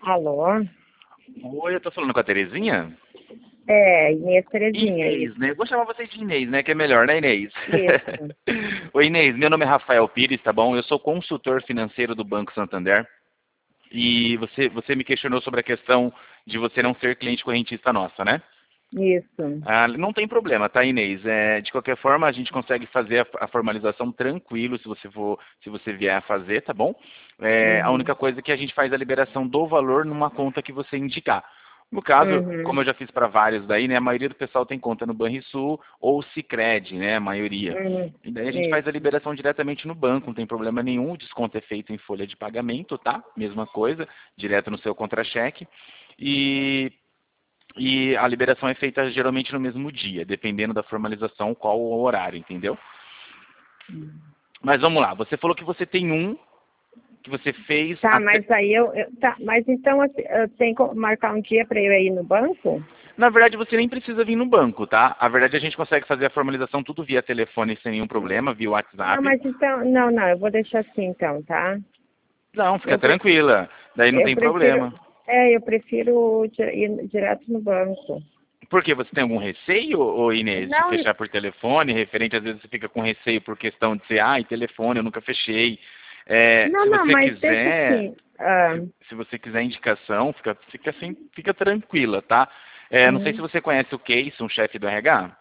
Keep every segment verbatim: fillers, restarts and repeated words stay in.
Alô? Oi, eu tô falando com a Terezinha? É, Inês Terezinha, Inês, isso. né? Eu vou chamar você de Inês, né? Que é melhor, né, Inês? Isso. Oi, Inês, meu nome é Rafael Pires, tá bom? Eu sou consultor financeiro do Banco Santander. E você, você me questionou sobre a questão de você não ser cliente correntista nossa, né? Isso. Ah, não tem problema, tá, Inês? É, de qualquer forma, a gente consegue fazer a, a formalização tranquilo se você for, se você vier a fazer, tá bom? É, a Uhum. única coisa é que a gente faz a liberação do valor numa conta que você indicar. No caso, Uhum. como eu já fiz para vários daí, né, a maioria do pessoal tem conta no Banrisul ou Sicredi, né, a maioria. Uhum. E daí a gente faz a Isso. liberação diretamente no banco, não tem problema nenhum, o desconto é feito em folha de pagamento, tá? Mesma coisa, direto no seu contra-cheque. E e a liberação é feita geralmente no mesmo dia, dependendo da formalização, qual o horário, entendeu? Mas vamos lá, você falou que você tem um que você fez Tá, até. mas aí eu, eu- tá, mas então assim, eu tenho que marcar um dia para eu ir no banco? Na verdade, você nem precisa vir no banco, tá? A verdade, a gente consegue fazer a formalização tudo via telefone sem nenhum problema, via Não, WhatsApp. mas então, não, não, eu vou deixar assim então, tá? Não, fica Eu, pre- tranquila, daí não eu tem prefiro, problema. é, eu prefiro di- ir direto no banco. Por quê? Você tem algum receio, ô Inês, de Não, fechar por telefone? Referente, às vezes você fica com receio por questão de ser, ai, telefone, eu nunca fechei. É, não, se não, você mas deixa quiser, assim. Ah, se, se você quiser indicação, fica, fica, assim, fica tranquila, tá? É, não sei se uhum. você conhece o Case, um chefe do R H.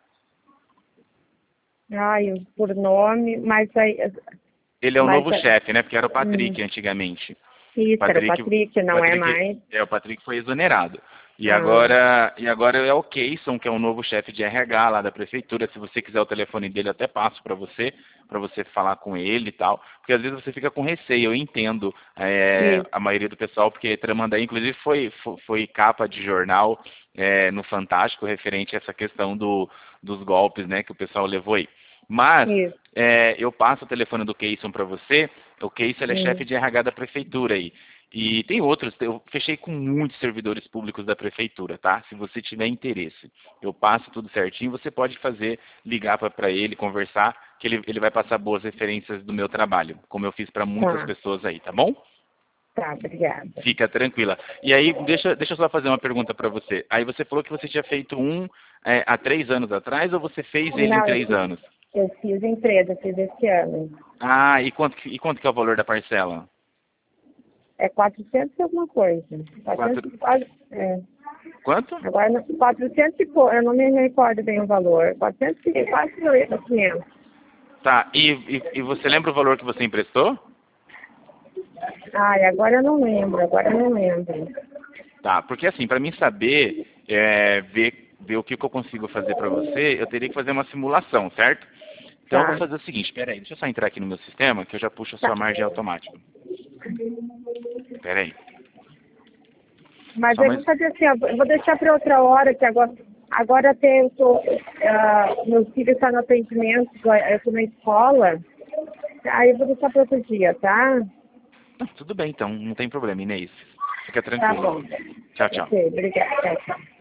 Ai, por nome, mas aí, Ele é o mas novo é, chefe, né? Porque era o hum, Patrick antigamente. isso era o Patrick, Patrick, não é Patrick, mais. é, o Patrick foi exonerado. E Ah, agora, e agora é o Keyson, que é o novo chefe de R H lá da prefeitura. Se você quiser o telefone dele, eu até passo para você, para você falar com ele e tal. Porque às vezes você fica com receio, eu entendo é, isso. a maioria do pessoal, porque Tramandaí, inclusive, foi, foi, foi capa de jornal é, no Fantástico referente a essa questão do, dos golpes, né, que o pessoal levou aí. Mas Isso. é, eu passo o telefone do Keyson para você. O Keyson ele é chefe Hum. de R H da prefeitura aí. E tem outros, eu fechei com muitos servidores públicos da prefeitura, tá? Se você tiver interesse, eu passo tudo certinho, você pode fazer, ligar para ele, conversar, que ele, ele vai passar boas referências do meu trabalho, como eu fiz para muitas Tá, pessoas aí, tá bom? tá, obrigada. Fica tranquila. E aí, deixa, deixa eu só fazer uma pergunta para você. Aí você falou que você tinha feito um é, há três anos atrás ou você fez ele em Não, eu três fiz, anos? eu fiz empresa, fiz esse ano. Ah, e quanto, que- e quanto que é o valor da parcela? É quatrocentos e alguma coisa. Quatro... quatrocentos e quase, é. Quanto? Agora, não- quatrocentos e pouco, eu não me recordo bem o valor. quatrocentos e quase quinhentos. Tá, e, e, e você lembra o valor que você emprestou? Ai, agora eu não lembro, agora eu não lembro. Tá, porque assim, para mim saber, é, ver, ver o que, que eu consigo fazer para você, eu teria que fazer uma simulação, certo? Então eu vou Tá, fazer o seguinte, peraí, deixa eu só entrar aqui no meu sistema, que eu já puxo a tá. sua margem automática. Peraí, Mas só eu mais... vou fazer assim, ó, eu vou deixar para outra hora, que agora, agora até eu tô, ah, meu filho está no atendimento, eu estou na escola, aí eu vou deixar para outro dia, tá? Não, tudo bem então, não tem problema, Inês. Fica Tá tranquila. bom. Tchau, tchau. Ok, obrigada. Tchau, tchau.